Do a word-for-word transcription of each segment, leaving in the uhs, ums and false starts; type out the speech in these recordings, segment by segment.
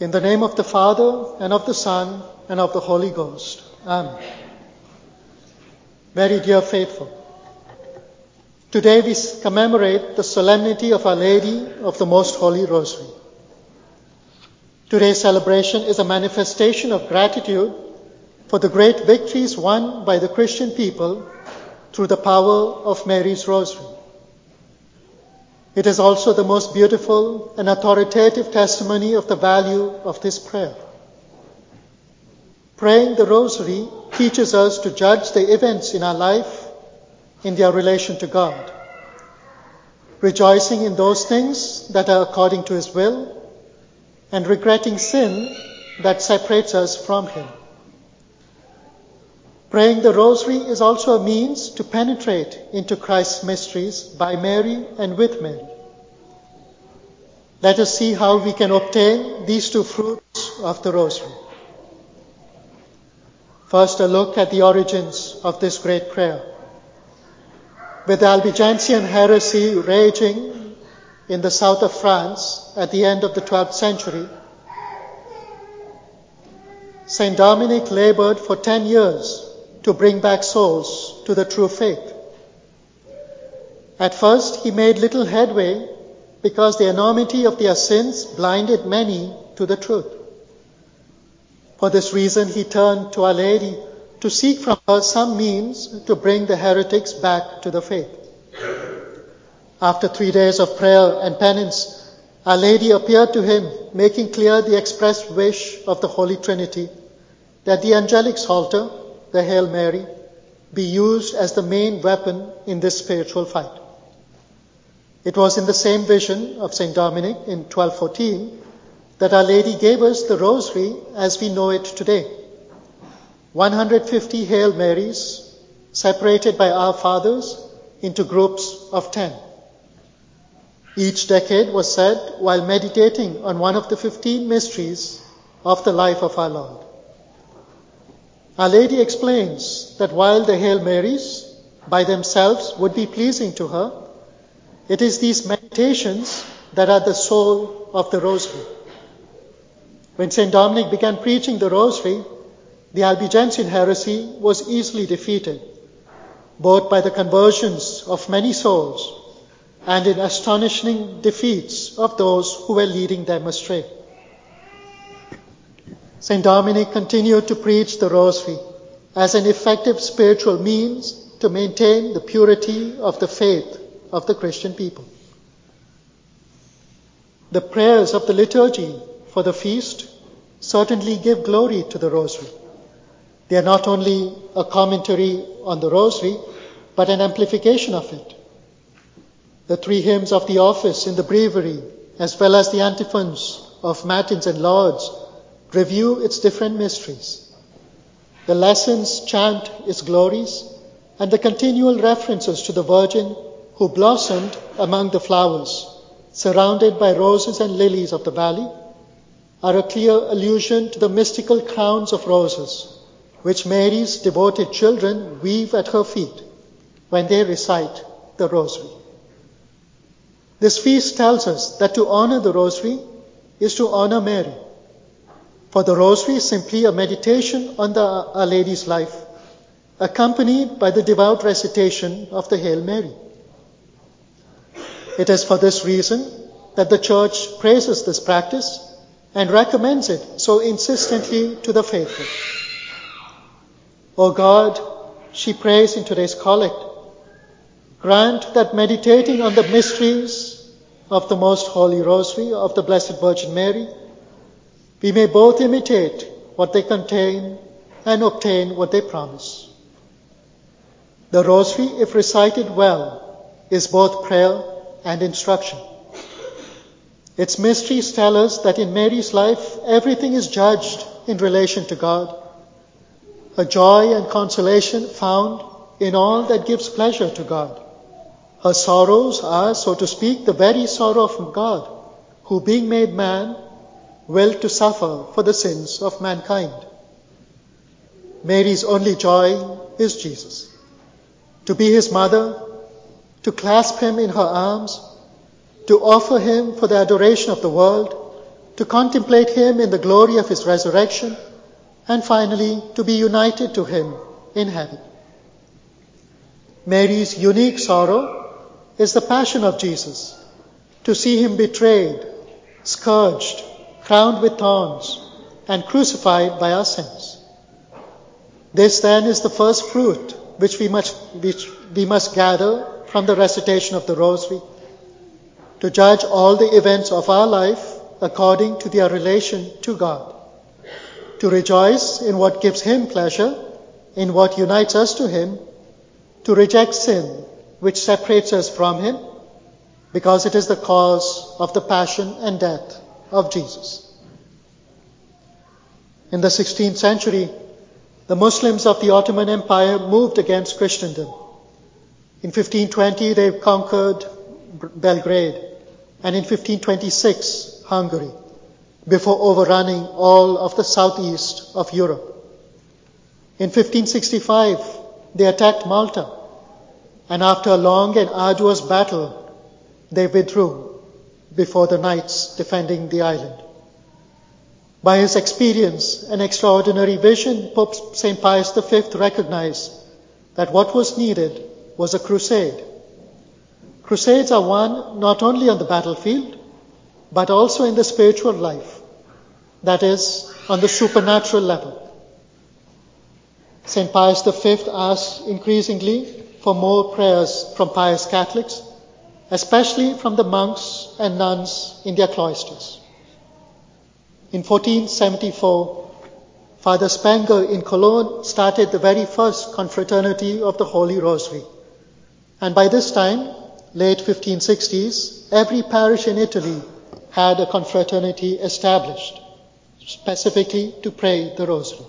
In the name of the Father, and of the Son, and of the Holy Ghost. Amen. Very dear faithful, today we commemorate the solemnity of Our Lady of the Most Holy Rosary. Today's celebration is a manifestation of gratitude for the great victories won by the Christian people through the power of Mary's Rosary. It is also the most beautiful and authoritative testimony of the value of this prayer. Praying the Rosary teaches us to judge the events in our life in their relation to God, rejoicing in those things that are according to His will, and regretting sin that separates us from Him. Praying the Rosary is also a means to penetrate into Christ's mysteries by Mary and with Mary. Let us see how we can obtain these two fruits of the Rosary. First, a look at the origins of this great prayer. With the Albigensian heresy raging in the south of France at the end of the twelfth century, Saint Dominic labored for ten years to bring back souls to the true faith. At first, he made little headway because the enormity of their sins blinded many to the truth. For this reason, he turned to Our Lady to seek from her some means to bring the heretics back to the faith. After three days of prayer and penance, Our Lady appeared to him, making clear the expressed wish of the Holy Trinity that the angelic Psalter, the Hail Mary, be used as the main weapon in this spiritual fight. It was in the same vision of Saint Dominic in twelve fourteen that Our Lady gave us the Rosary as we know it today. one hundred fifty Hail Marys, separated by Our Fathers into groups of ten. Each decade was said while meditating on one of the fifteen mysteries of the life of our Lord. Our Lady explains that while the Hail Marys by themselves would be pleasing to her, it is these meditations that are the soul of the Rosary. When Saint Dominic began preaching the Rosary, the Albigensian heresy was easily defeated, both by the conversions of many souls and in astonishing defeats of those who were leading them astray. Saint Dominic continued to preach the Rosary as an effective spiritual means to maintain the purity of the faith of the Christian people. The prayers of the liturgy for the feast certainly give glory to the Rosary. They are not only a commentary on the Rosary, but an amplification of it. The three hymns of the office in the breviary, as well as the antiphons of Matins and Lauds, review its different mysteries. The lessons chant its glories, and the continual references to the Virgin who blossomed among the flowers, surrounded by roses and lilies of the valley, are a clear allusion to the mystical crowns of roses, which Mary's devoted children weave at her feet when they recite the Rosary. This feast tells us that to honor the Rosary is to honor Mary. For the Rosary is simply a meditation on the Our Lady's life, accompanied by the devout recitation of the Hail Mary. It is for this reason that the Church praises this practice and recommends it so insistently to the faithful. O God, she prays in today's collect, grant that meditating on the mysteries of the Most Holy Rosary of the Blessed Virgin Mary, we may both imitate what they contain and obtain what they promise. The Rosary, if recited well, is both prayer and instruction. Its mysteries tell us that in Mary's life, everything is judged in relation to God, a joy and consolation found in all that gives pleasure to God. Her sorrows are, so to speak, the very sorrow of God, who being made man, willed to suffer for the sins of mankind. Mary's only joy is Jesus. To be his mother, to clasp him in her arms, to offer him for the adoration of the world, to contemplate him in the glory of his resurrection, and finally to be united to him in heaven. Mary's unique sorrow is the passion of Jesus, to see him betrayed, scourged, crowned with thorns, and crucified by our sins. This then is the first fruit which we must, which we must gather from the recitation of the Rosary, to judge all the events of our life according to their relation to God, to rejoice in what gives him pleasure, in what unites us to him, to reject sin which separates us from him, because it is the cause of the passion and death of Jesus. In the sixteenth century, the Muslims of the Ottoman Empire moved against Christendom. In fifteen twenty, they conquered Belgrade, and in fifteen twenty-six, Hungary, before overrunning all of the southeast of Europe. In fifteen sixty-five, they attacked Malta, and after a long and arduous battle, they withdrew before the knights defending the island. By his experience and extraordinary vision, Pope Saint Pius the Fifth recognized that what was needed was a crusade. Crusades are won not only on the battlefield, but also in the spiritual life, that is, on the supernatural level. Saint Pius the Fifth asked increasingly for more prayers from pious Catholics, especially from the monks and nuns in their cloisters. In fourteen seventy-four, Father Spenger in Cologne started the very first confraternity of the Holy Rosary. And by this time, late fifteen sixties, every parish in Italy had a confraternity established, specifically to pray the Rosary.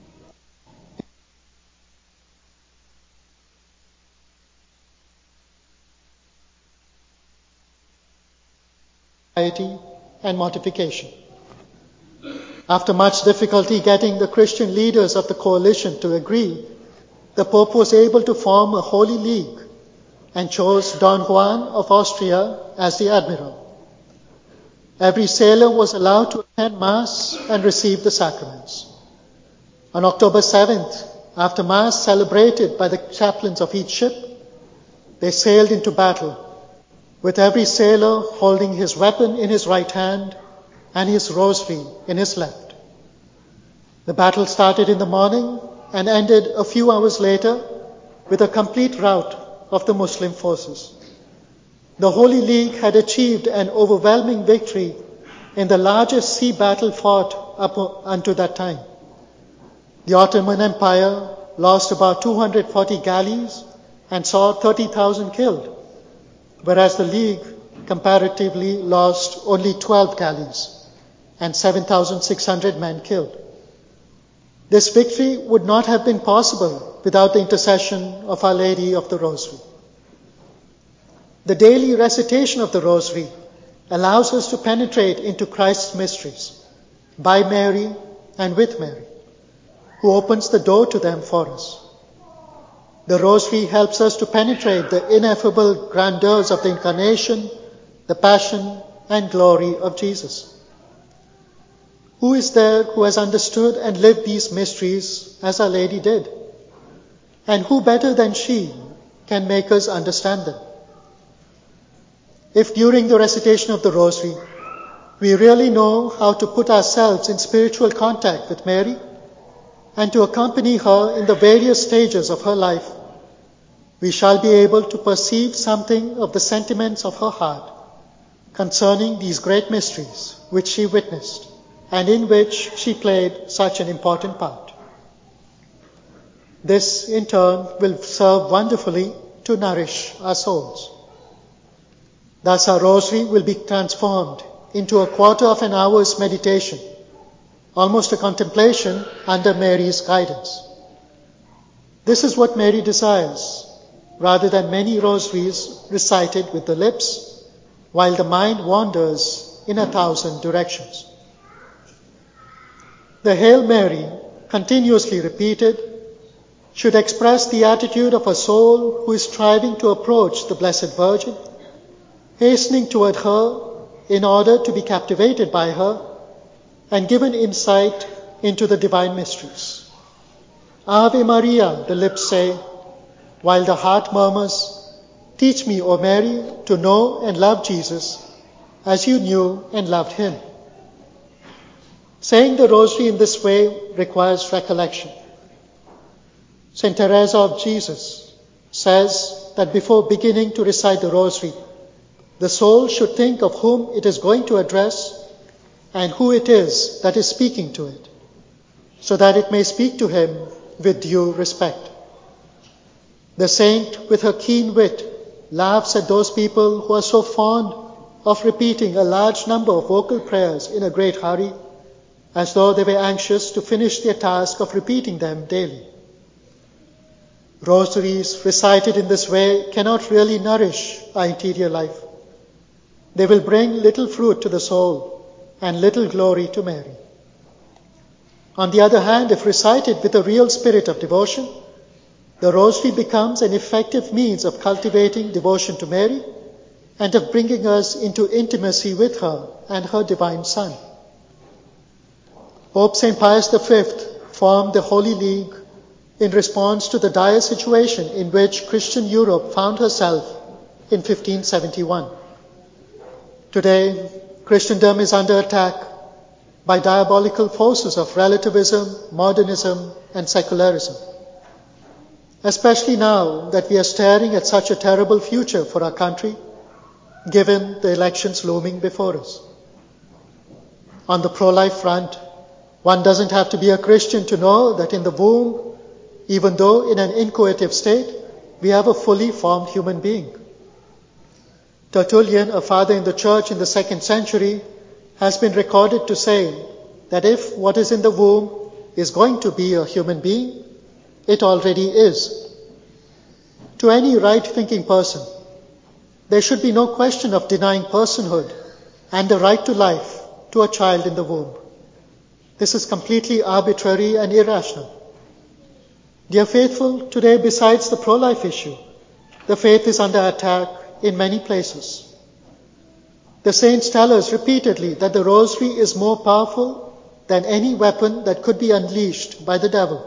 Piety and mortification. After much difficulty getting the Christian leaders of the coalition to agree, the Pope was able to form a Holy League and chose Don Juan of Austria as the admiral. Every sailor was allowed to attend Mass and receive the sacraments. On October seventh, after Mass celebrated by the chaplains of each ship, they sailed into battle, with every sailor holding his weapon in his right hand and his rosary in his left. The battle started in the morning and ended a few hours later with a complete rout of the Muslim forces. The Holy League had achieved an overwhelming victory in the largest sea battle fought up unto that time. The Ottoman Empire lost about two hundred forty galleys and saw thirty thousand killed, whereas the League comparatively lost only twelve galleys and seven thousand six hundred men killed. This victory would not have been possible without the intercession of Our Lady of the Rosary. The daily recitation of the Rosary allows us to penetrate into Christ's mysteries by Mary and with Mary, who opens the door to them for us. The Rosary helps us to penetrate the ineffable grandeurs of the Incarnation, the Passion and glory of Jesus. Who is there who has understood and lived these mysteries as Our Lady did? And who better than she can make us understand them? If during the recitation of the Rosary, we really know how to put ourselves in spiritual contact with Mary and to accompany her in the various stages of her life, we shall be able to perceive something of the sentiments of her heart concerning these great mysteries which she witnessed and in which she played such an important part. This, in turn, will serve wonderfully to nourish our souls. Thus, our Rosary will be transformed into a quarter of an hour's meditation, almost a contemplation under Mary's guidance. This is what Mary desires, rather than many rosaries recited with the lips, while the mind wanders in a thousand directions. The Hail Mary, continuously repeated, should express the attitude of a soul who is striving to approach the Blessed Virgin, hastening toward her in order to be captivated by her, and given insight into the divine mysteries. Ave Maria, the lips say, while the heart murmurs, teach me, O Mary, to know and love Jesus as you knew and loved him. Saying the rosary in this way requires recollection. Saint Teresa of Jesus says that before beginning to recite the rosary, the soul should think of whom it is going to address and who it is that is speaking to it, so that it may speak to him with due respect. The saint, with her keen wit, laughs at those people who are so fond of repeating a large number of vocal prayers in a great hurry, as though they were anxious to finish their task of repeating them daily. Rosaries recited in this way cannot really nourish our interior life. They will bring little fruit to the soul and little glory to Mary. On the other hand, if recited with a real spirit of devotion, the rosary becomes an effective means of cultivating devotion to Mary and of bringing us into intimacy with her and her divine Son. Pope Saint Pius the Fifth formed the Holy League in response to the dire situation in which Christian Europe found herself in fifteen seventy-one. Today, Christendom is under attack by diabolical forces of relativism, modernism, and secularism. Especially now that we are staring at such a terrible future for our country, given the elections looming before us. On the pro-life front, one doesn't have to be a Christian to know that in the womb, even though in an inchoative state, we have a fully formed human being. Tertullian, a father in the church in the second century, has been recorded to say that if what is in the womb is going to be a human being, it already is. To any right-thinking person, there should be no question of denying personhood and the right to life to a child in the womb. This is completely arbitrary and irrational. Dear faithful, today besides the pro-life issue, the faith is under attack in many places. The saints tell us repeatedly that the rosary is more powerful than any weapon that could be unleashed by the devil.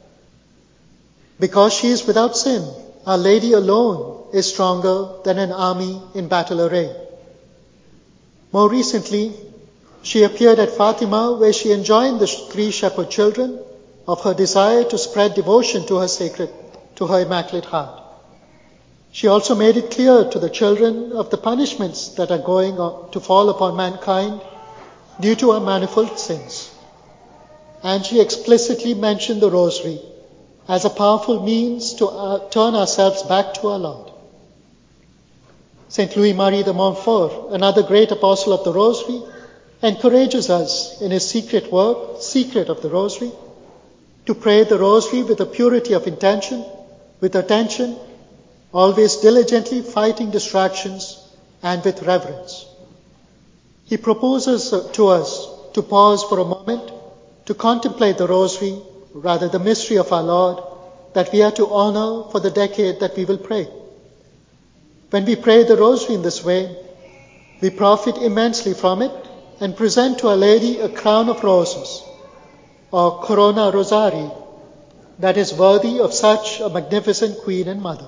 Because she is without sin, Our Lady alone is stronger than an army in battle array. More recently, she appeared at Fatima, where she enjoined the three shepherd children of her desire to spread devotion to her sacred, to her Immaculate Heart. She also made it clear to the children of the punishments that are going to fall upon mankind due to our manifold sins. And she explicitly mentioned the Rosary as a powerful means to uh, turn ourselves back to our Lord. Saint Louis-Marie de Montfort, another great apostle of the Rosary, encourages us in his secret work, Secret of the Rosary, to pray the Rosary with a purity of intention, with attention, always diligently fighting distractions, and with reverence. He proposes to us to pause for a moment to contemplate the Rosary, rather the mystery of our Lord, that we are to honor for the decade that we will pray. When we pray the Rosary in this way, we profit immensely from it and present to Our Lady a crown of roses, or corona rosari, that is worthy of such a magnificent Queen and Mother.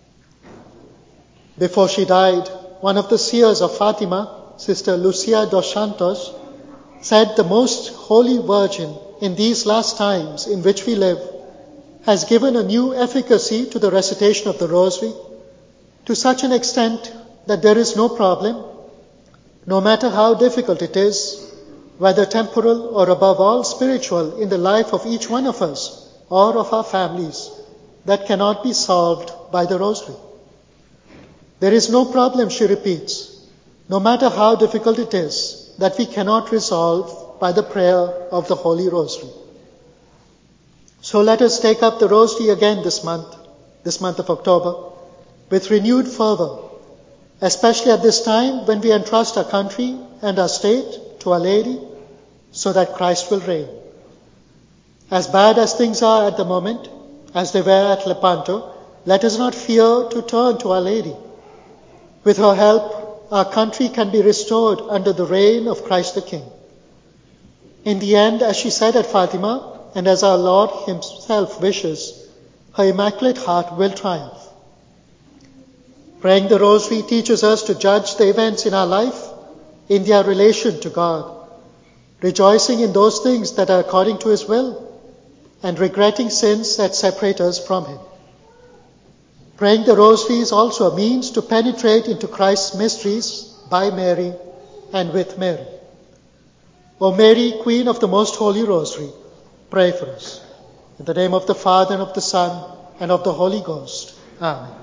Before she died, one of the seers of Fatima, Sister Lucia dos Santos, said the Most Holy Virgin in these last times in which we live has given a new efficacy to the recitation of the Rosary to such an extent that there is no problem, no matter how difficult it is, whether temporal or above all spiritual, in the life of each one of us or of our families, that cannot be solved by the Rosary. There is no problem, she repeats, no matter how difficult it is, that we cannot resolve by the prayer of the Holy Rosary. So let us take up the Rosary again this month, this month of October, with renewed fervor, especially at this time when we entrust our country and our state to Our Lady, so that Christ will reign. As bad as things are at the moment, as they were at Lepanto, let us not fear to turn to Our Lady. With her help, our country can be restored under the reign of Christ the King. In the end, as she said at Fatima, and as our Lord himself wishes, her Immaculate Heart will triumph. Praying the Rosary teaches us to judge the events in our life in their relation to God, rejoicing in those things that are according to his will, and regretting sins that separate us from him. Praying the Rosary is also a means to penetrate into Christ's mysteries by Mary and with Mary. O Mary, Queen of the Most Holy Rosary, pray for us. In the name of the Father, and of the Son, and of the Holy Ghost. Amen.